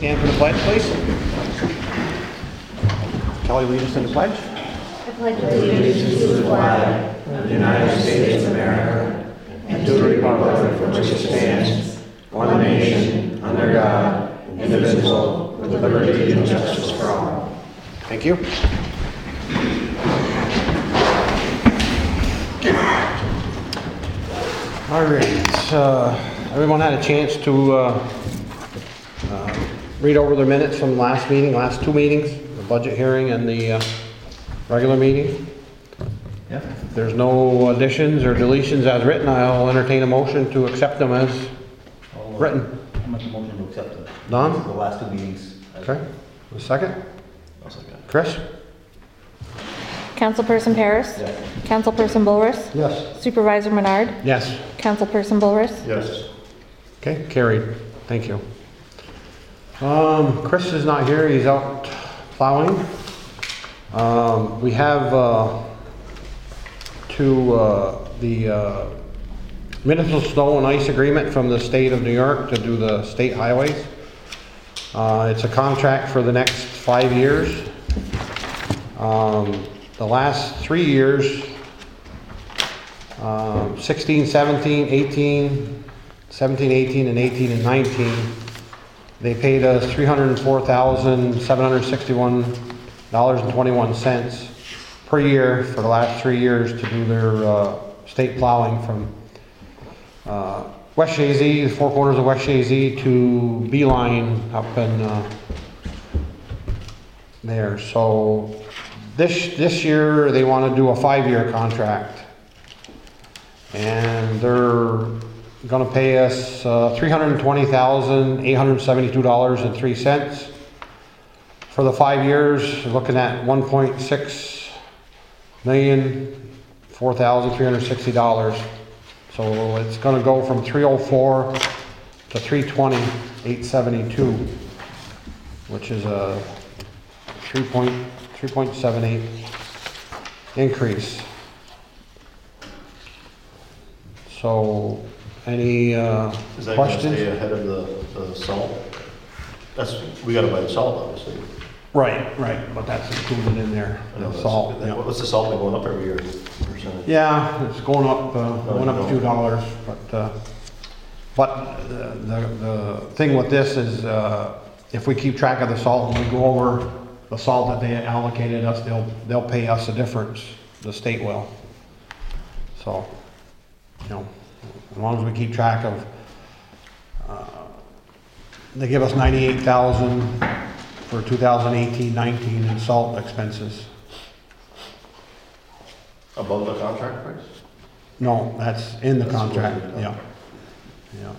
stand for the pledge, please. Kelly, lead us in the pledge. I pledge allegiance to the flag of the United States of America and to the republic for which it stands, one nation, under God, indivisible, with liberty and justice for all. Thank you. All right. Everyone had a chance to read over the minutes from the last meeting, last two meetings, the budget hearing and the regular meeting. Yeah. If there's no additions or deletions as written, I'll entertain a motion to accept them as written. I'll make a motion to accept it. Don? The last two meetings. Okay. A second? I'll second. Chris? Councilperson Paris? Yes. Councilperson Bullrush? Yes. Supervisor Menard? Yes. Councilperson Bullrush? Yes. Okay, carried. Thank you. Chris is not here. He's out plowing. We have the municipal snow and ice agreement from the state of New York to do the state highways. It's a contract for the next 5 years. The last 3 years, 16, 17, 18, 17, 18, and 18 and 19, they paid us $304,761.21 per year for the last 3 years to do their state plowing from West Shazy, the four corners of West Shazy, to Beeline up in there. So this year they want to do a 5-year contract, and they're going to pay us $320,872.03 for the 5 years. Looking at $1.6 million, $4,360. So it's going to go from 304 to 320, 872, which is a 3.78 increase. So, any Is that going to questions? stay ahead of the salt? We got to buy the salt, obviously. Right, but that's included in there, I know the that's- salt. Yeah. What's the salt been going up every year? Percentage? Yeah, it's going up, went up a few dollars, but the thing with this is, if we keep track of the salt and we go over the salt that they allocated us, they'll pay us the difference, the state will. So, you know, as long as we keep track of, they give us $98,000 for 2018-19 in salt expenses. Above the contract price? No, that's in the That's contract, included in the yeah.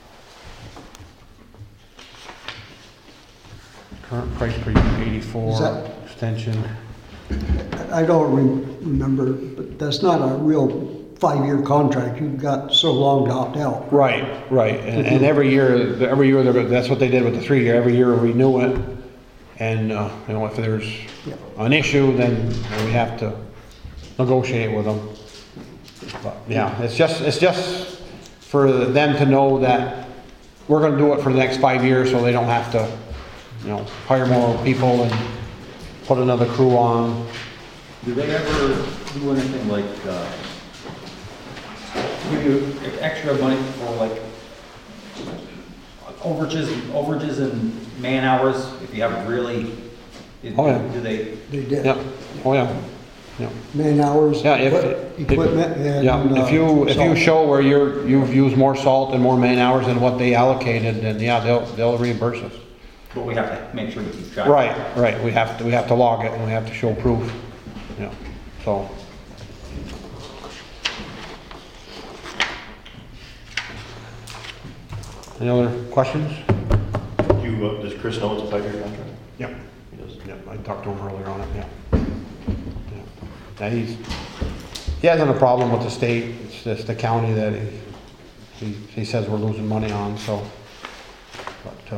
Current price per unit 84, Is that- extension. I don't remember, but that's not a real 5-year contract. You've got so long to opt out. Right, and every year, that's what they did with the 3-year, every year we renew it. And, you know, if there's an issue, then we have to negotiate with them. But, yeah, it's just for them to know that we're gonna do it for the next 5 years, so they don't have to, you know, hire more people and put another crew on. Do they ever do anything like, give you extra money for like overages and man hours if you haven't really? Oh, yeah. Do they? They did. Yeah, oh yeah, yeah. Man hours, Yeah, if equipment, and yeah, if you salt. show where you've used more salt and more man hours than what they allocated, then yeah, they'll reimburse us. But we have to make sure we keep track. Right, we have to log it and we have to show proof. Yeah, so. Any other questions? Does Chris know it's a 5-year contract? Yep. He does. Yep, I talked to him earlier on it, yeah. Yeah, he hasn't a problem with the state, it's just the county that he says we're losing money on, so. But,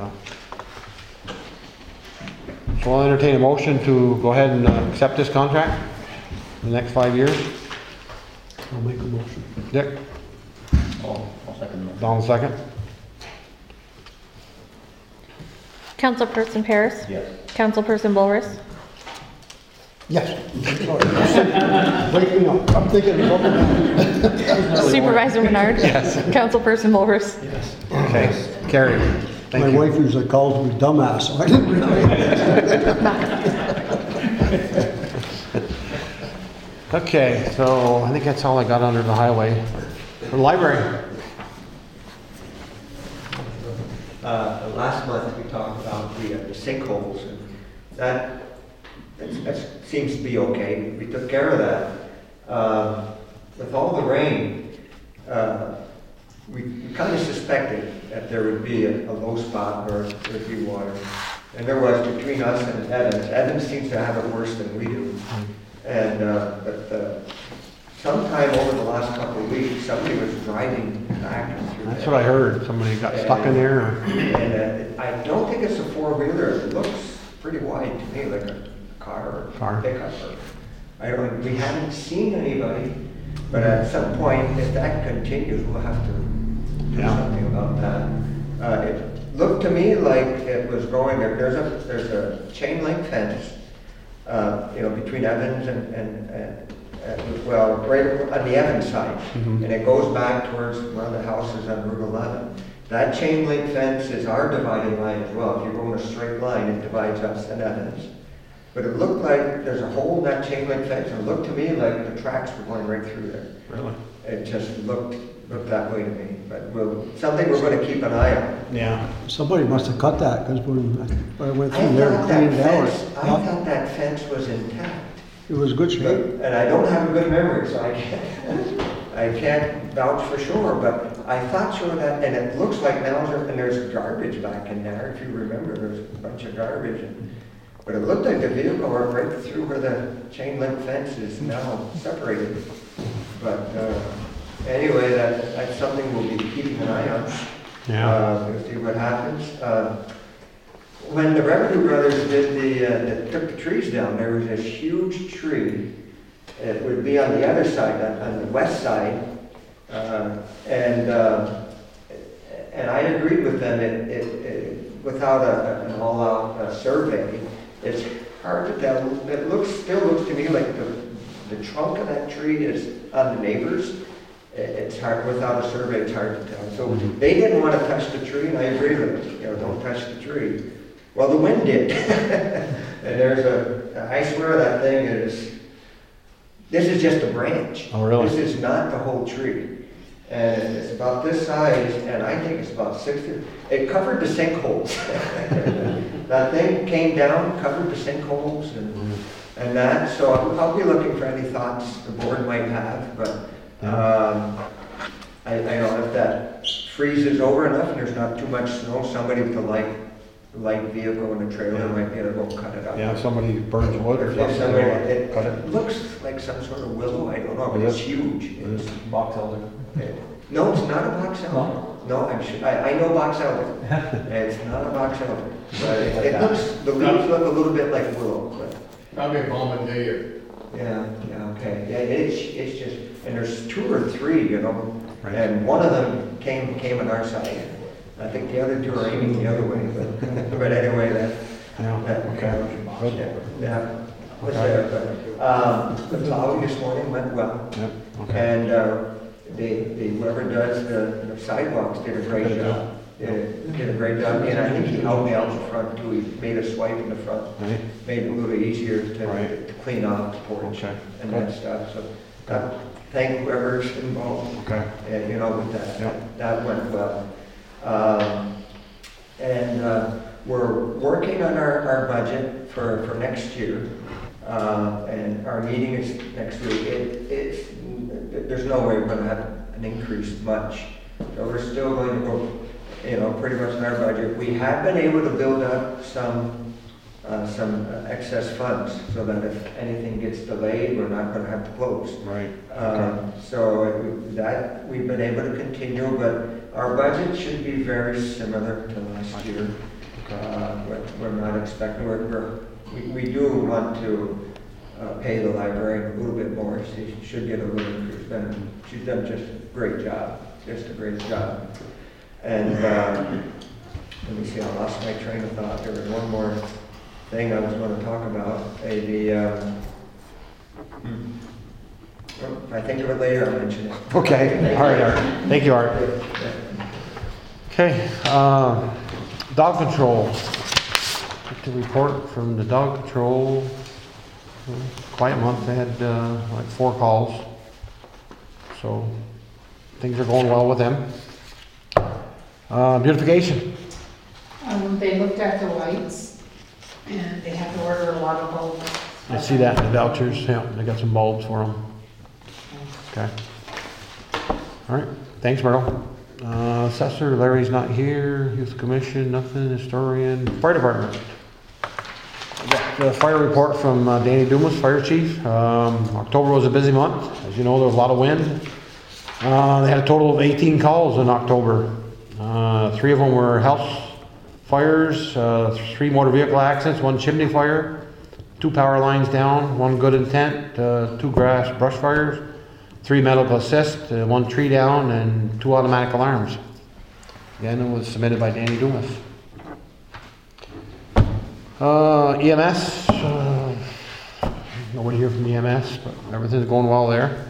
so I'll entertain a motion to go ahead and accept this contract for the next 5 years. I'll make a motion. Dick, I'll second that. Donald second. Councilperson Paris? Yes. Councilperson Bolris? Yes. Sorry. Wake me up. I'm thinking of something. Supervisor Menard? Yes. Councilperson Bolris? Okay, carried. Thank My you. wife usually calls me dumbass, so I didn't realize. Okay, so I think that's all I got under the highway. The library. Last month, we talked about the sinkholes, and that seems to be okay. We took care of that. With all the rain, we kind of suspected that there would be a low spot where there'd be water. And there was between us and Evans. Evans seems to have it worse than we do. And but sometime over the last couple of weeks, somebody was driving back through That's there. what I heard. Somebody got stuck in there. Or... And I don't think it's a four-wheeler. It looks pretty wide to me, like a car or Car. pickup. I don't. We haven't seen anybody, but at some point, if that continues, we'll have to do something about that. It looked to me like it was going. There's a chain link fence, between Evans and well, right on the Evans side, and it goes back towards one of the houses on Route 11. That chain link fence is our dividing line as well. If you're going a straight line, it divides us and Evans. But it looked like there's a hole in that chain link fence, and it looked to me like the tracks were going right through there. Really? It just looked that way to me. But something we're going to keep an eye on. Yeah. Somebody must have cut that, because when I went I through there and thought cleaned that it out, fence, I thought that fence was intact. it was good shape. And I don't have a good memory, so I can't vouch for sure, but I thought sure that, and it looks like now, and there's garbage back in there, if you remember, there's a bunch of garbage. But it looked like the vehicle went right through where the chain link fence is now separated. But anyway, that's something we'll be keeping an eye on. Yeah. We'll see what happens. When the Revenue Brothers did took the trees down, there was this huge tree. It would be on the other side, on the west side, and I agreed with them. It without an all-out survey, it's hard to tell. It still looks to me like the trunk of that tree is on the neighbors. It's hard, without a survey, it's hard to tell. So they didn't want to touch the tree, and I agree with them. Don't touch the tree. Well, the wind did. And I swear that thing this is just a branch. Oh, really? This is not the whole tree. And it's about this size, and I think it's about 60. It covered the sinkholes. That thing came down, covered the sinkholes, and that. So I'll be looking for any thoughts the board might have, but I don't know if that freezes over enough and there's not too much snow, somebody with a light vehicle in a trailer might be able to go cut it up. Yeah, somebody burns wood or If something. somebody, Cut it looks like some sort of willow, I don't know, but It it's is. huge. It is. Box elder. No, it's not a box elder. No, I'm sure, I know box elder. It's not a box elder. But it looks, the leaves look a little bit like willow, but. Probably a bombardier. Yeah, okay. Yeah, it's just, and there's two or three, Right. and one of them came on our side. I think the other two are aiming the other way, but anyway, Good. yeah, was there. But the plowing this morning went well, Yep. Okay. and whoever does the sidewalks did a great job. Did a great job, and I think he helped me out in front too. He made a swipe in the front. Right. Made it a little easier Right. to clean off the porch Okay. and that stuff, so thank whoever's involved, Okay. with that. Yep. That went well. And we're working on our budget for next year, and our meeting is next week. There's no way we're gonna have an increase much, so we're still going to go, pretty much in our budget. We have been able to build up some excess funds, so that if anything gets delayed, we're not gonna have to close. Right. So that we've been able to continue, but our budget should be very similar to last year. We're not expecting, we do want to pay the librarian a little bit more. She should get a little increase. She's done just a great job, And let me see, I lost my train of thought. There was one more thing I was going to talk about. If I think of it later, I'll mention it. Okay, all right, Art. Thank you, Art. Okay, dog control. Get the report from the dog control. Quiet month, they had like 4 calls. So things are going well with them. Beautification. They looked at the lights, and they had to order a lot of bulbs. I see that in the vouchers, yeah, they got some bulbs for them. Okay. All right, thanks, Myrtle. Assessor, Larry's not here, Youth Commission, nothing, Historian, Fire Department. I got the fire report from Danny Dumas, Fire Chief. October was a busy month. As you know, there was a lot of wind. They had a total of 18 calls in October. 3 of them were house fires, 3 motor vehicle accidents, 1 chimney fire, 2 power lines down, 1 good intent, 2 grass brush fires, 3 medical assist, 1 tree down, and 2 automatic alarms. Again, it was submitted by Danny Dumas. EMS, nobody here from EMS, but everything's going well there.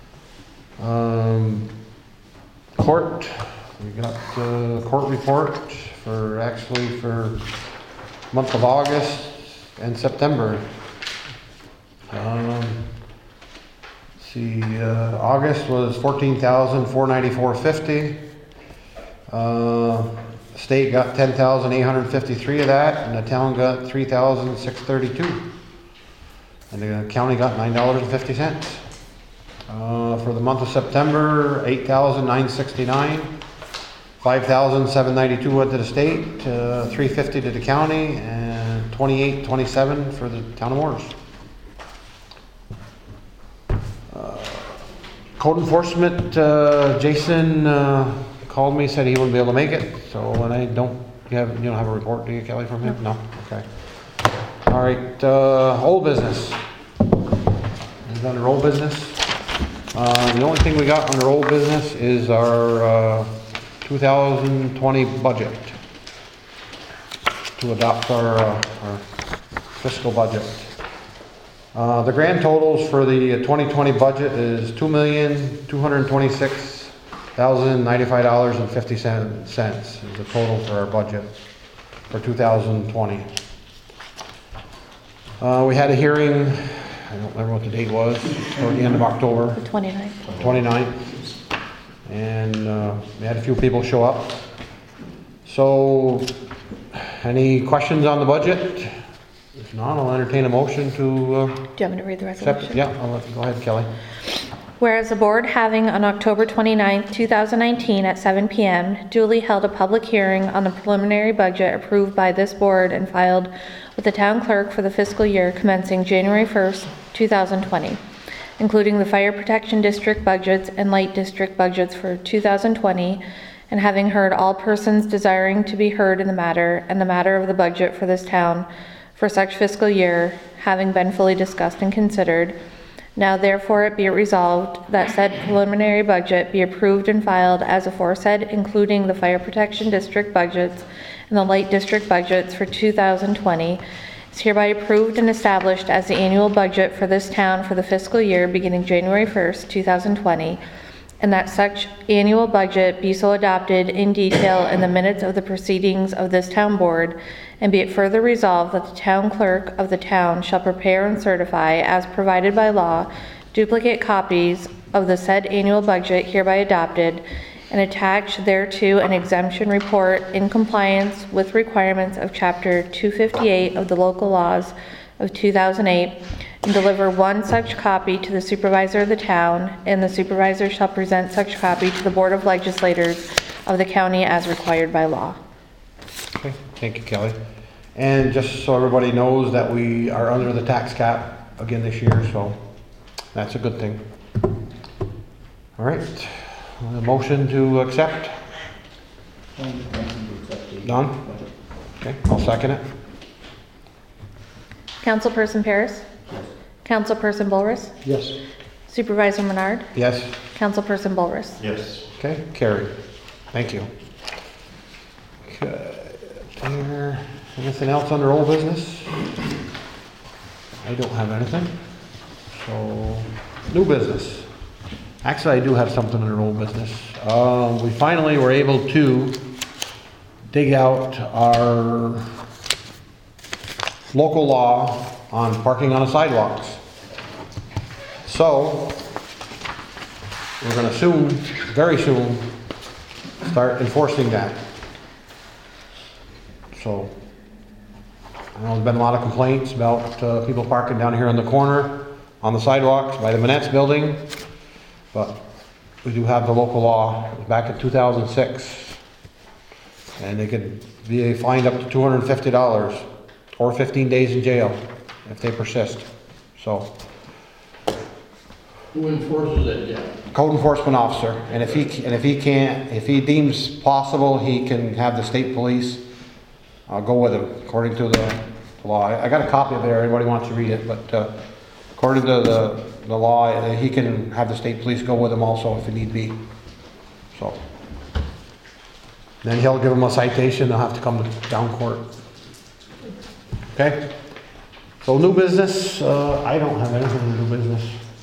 Court, we got the court report for month of August and September. August was $14,494.50. State got $10,853 of that, and the town got $3,632. And the county got $9.50. For the month of September, $8,969, $5,792 went to the state, $350 to the county, and $28.27 for the town of Morris. Code enforcement, Jason called me, said he wouldn't be able to make it. So, and I don't, you don't have a report, do you, Kelly, from him? No. Okay. All right. Old business. Is under old business. The only thing we got under old business is our 2020 budget to adopt our fiscal budget. The grand totals for the 2020 budget is $2,226,095.50 is the total for our budget for 2020. We had a hearing, I don't remember what the date was, toward the end of October. The 29th. 29th. And we had a few people show up. So, any questions on the budget? If not, I'll entertain a motion to Do you want me to read the accept. resolution? Yeah, go ahead, Kelly. Whereas the board having on October 29, 2019 at 7 p.m. duly held a public hearing on the preliminary budget approved by this board and filed with the town clerk for the fiscal year commencing January 1st, 2020, including the fire protection district budgets and light district budgets for 2020, and having heard all persons desiring to be heard in the matter and the matter of the budget for this town for such fiscal year, having been fully discussed and considered, now therefore it be it resolved that said preliminary budget be approved and filed as aforesaid, including the fire protection district budgets and the light district budgets for 2020, is hereby approved and established as the annual budget for this town for the fiscal year beginning January 1st, 2020, and that such annual budget be so adopted in detail in the minutes of the proceedings of this town board, and be it further resolved that the town clerk of the town shall prepare and certify, as provided by law, duplicate copies of the said annual budget hereby adopted, and attach thereto an exemption report in compliance with requirements of Chapter 258 of the local laws of 2008, and deliver one such copy to the supervisor of the town, and the supervisor shall present such copy to the Board of Legislators of the county as required by law. Okay, thank you, Kelly. And just so everybody knows that we are under the tax cap again this year, so that's a good thing. All right, a motion to accept? Done? Okay, I'll second it. Councilperson Paris? Councilperson Bullruss? Yes. Supervisor Menard? Yes? Councilperson Bullruss? Yes. Okay, carried. Thank you. Okay. There, anything else under old business? I don't have anything. So, new business. Actually, I do have something under old business. We finally were able to dig out our local law on parking on the sidewalks. So, we're gonna soon, very soon, start enforcing that. So, I know there's been a lot of complaints about people parking down here on the corner, on the sidewalks, by the Manette's building, but we do have the local law back in 2006, and they could be fined up to $250 or 15 days in jail if they persist. So, Who enforces it, Jeff? code enforcement officer, and if he deems possible, he can have the state police go with him, according to the law. I got a copy of it there, anybody wants to read it, but according to the law, he can have the state police go with him also if it need be. So, then he'll give them a citation, they'll have to come to down court. Okay? So new business, I don't have anything in new business.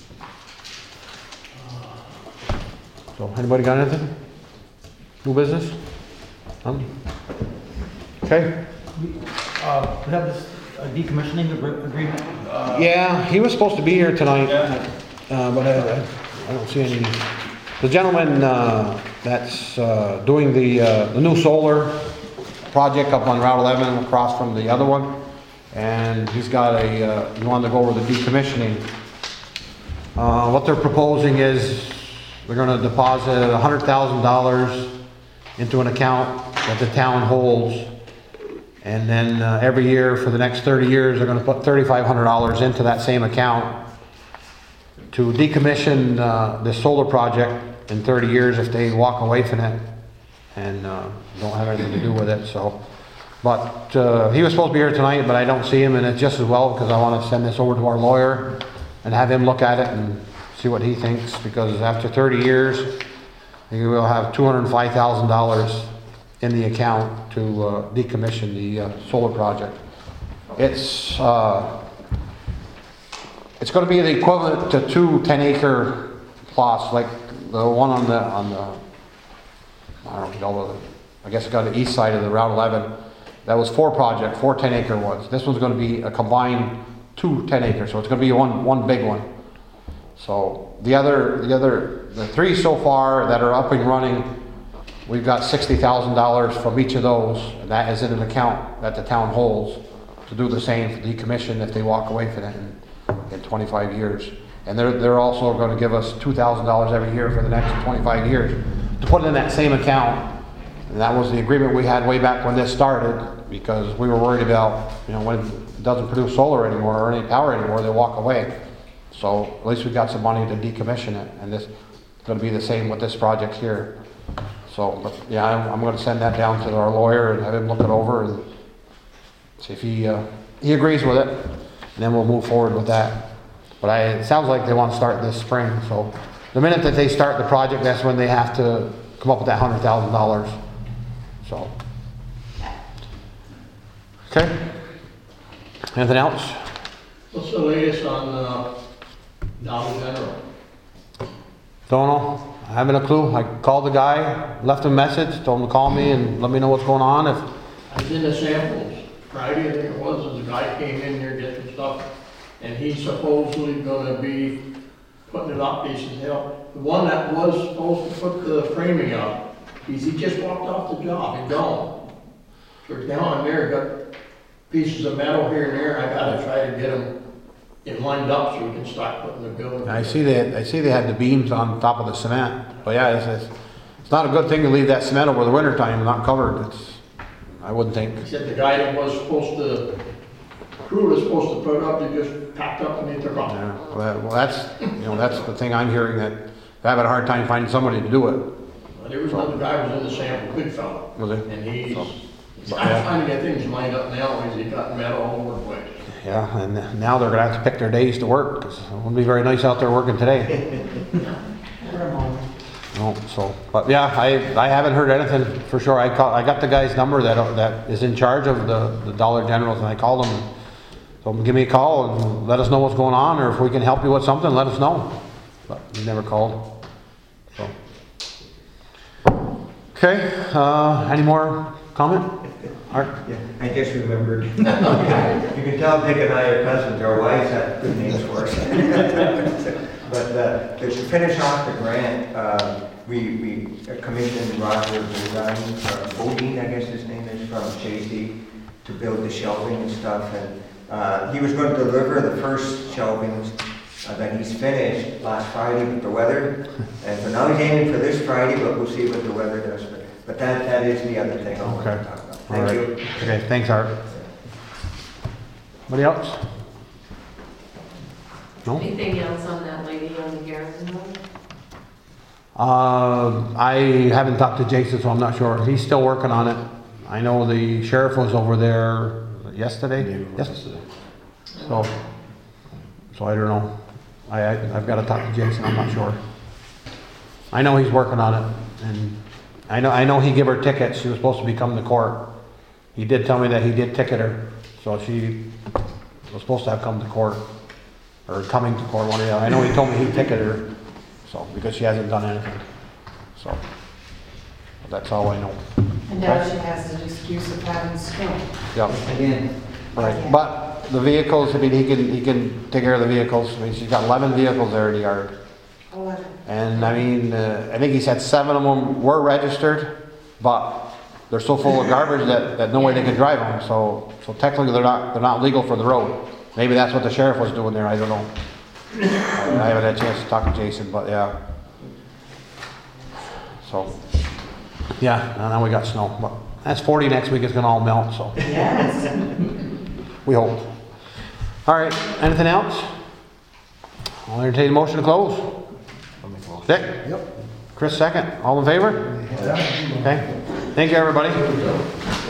So, anybody got anything? New business? None? Okay. We have this decommissioning agreement. Yeah, he was supposed to be here tonight, Yeah. but I don't see any. The gentleman that's doing the new solar project up on Route 11 across from the other one, and he's got he wanted to go over the decommissioning. What they're proposing is they're going to deposit $100,000 into an account that the town holds, and then every year for the next 30 years they're going to put $3,500 into that same account to decommission this solar project in 30 years if they walk away from it and don't have anything to do with it. So, but he was supposed to be here tonight, but I don't see him, and it's just as well because I want to send this over to our lawyer and have him look at it and see what he thinks, because after 30 years he will have $205,000 in the account to decommission the solar project. It's going to be the equivalent to 2 10-acre plots, like the one on the I don't know, I guess it got the east side of the Route 11. That was 4 projects, 4 10-acre ones. This one's going to be a combined 2 10-acre, so it's going to be one big one. So the 3 so far that are up and running, we've got $60,000 from each of those, and that is in an account that the town holds to do the same for decommission if they walk away from it in 25 years. And they're also going to give us $2,000 every year for the next 25 years to put it in that same account. And that was the agreement we had way back when this started, because we were worried about, when it doesn't produce solar anymore or any power anymore, they walk away. So at least we got some money to decommission it, and this is going to be the same with this project here. So, but yeah, I'm going to send that down to our lawyer and have him look it over and see if he agrees with it, and then we'll move forward with that. But it sounds like they want to start this spring, so the minute that they start the project, that's when they have to come up with that $100,000. So, okay. Anything else? What's the latest on Dollar General? Don't know. I haven't a clue. I called the guy, left him a message, told him to call me and let me know what's going on. I was in the samples Friday, I think it was, and the guy came in here, get some stuff, and he's supposedly gonna be putting it up. He said, hell, the one that was supposed to put the framing up, he just walked off the job and gone. So down there, got pieces of metal here and there, I gotta try to get them lined up so we can start putting the building. I see they had the beams on top of the cement. But yeah, it's not a good thing to leave that cement over the winter time and not covered. I wouldn't think. He said the guy that was supposed to, crew was supposed to put it up, they just packed up and they took off. Yeah, well, that's the thing I'm hearing, that they're having a hard time finding somebody to do it. Well, there was another guy who was in the sample, good fella. Was he? And he's yeah. trying to get things lined up now, he got metal all over the place. Yeah, and now they're gonna have to pick their days to work, because it wouldn't be very nice out there working today. No, so, but yeah, I haven't heard anything for sure. I got the guy's number that is in charge of the Dollar Generals, and I called him. Told him, give me a call and let us know what's going on, or if we can help you with something, let us know. But he never called, so. Okay, any more comment? Art? Yeah, I just remembered. You can tell Dick and I are cousins, our wives have good names for us. But to finish off the grant, we commissioned Roger Bodine, I guess his name is, from Chasey, to build the shelving and stuff. And he was going to deliver the first shelvings that he's finished last Friday with the weather. And so now he's aiming for this Friday, but we'll see what the weather does. But that is the other thing I want to talk about. Thank you. Okay, thanks, Art. Anybody else? No? Anything else on that lady on the Garrison Road? I haven't talked to Jason, so I'm not sure. He's still working on it. I know the sheriff was over there yesterday. Yes. So I don't know. I've got to talk to Jason. I'm not sure. I know he's working on it, and I know he gave her tickets. She was supposed to be coming to court. He did tell me that he did ticket her, so she was supposed to have come to court, or coming to court, one of the other. I know he told me he ticketed her, so, because she hasn't done anything. So, that's all I know. And now she has the excuse of having snow. Yep. Again. Right, but the vehicles, I mean, he can take care of the vehicles. I mean, she's got 11 vehicles there in the yard. 11. And I mean, I think he said 7 of them were registered, but they're so full of garbage that no way they can drive them. So technically they're not legal for the road. Maybe that's what the sheriff was doing there, I don't know. I haven't had a chance to talk to Jason, but yeah. So, yeah, and now we got snow, but that's 40 next week, it's gonna all melt, so. Yes. We hope. All right, anything else? I'll entertain a motion to close. Dick? Yep. Chris second, all in favor? Okay, thank you everybody.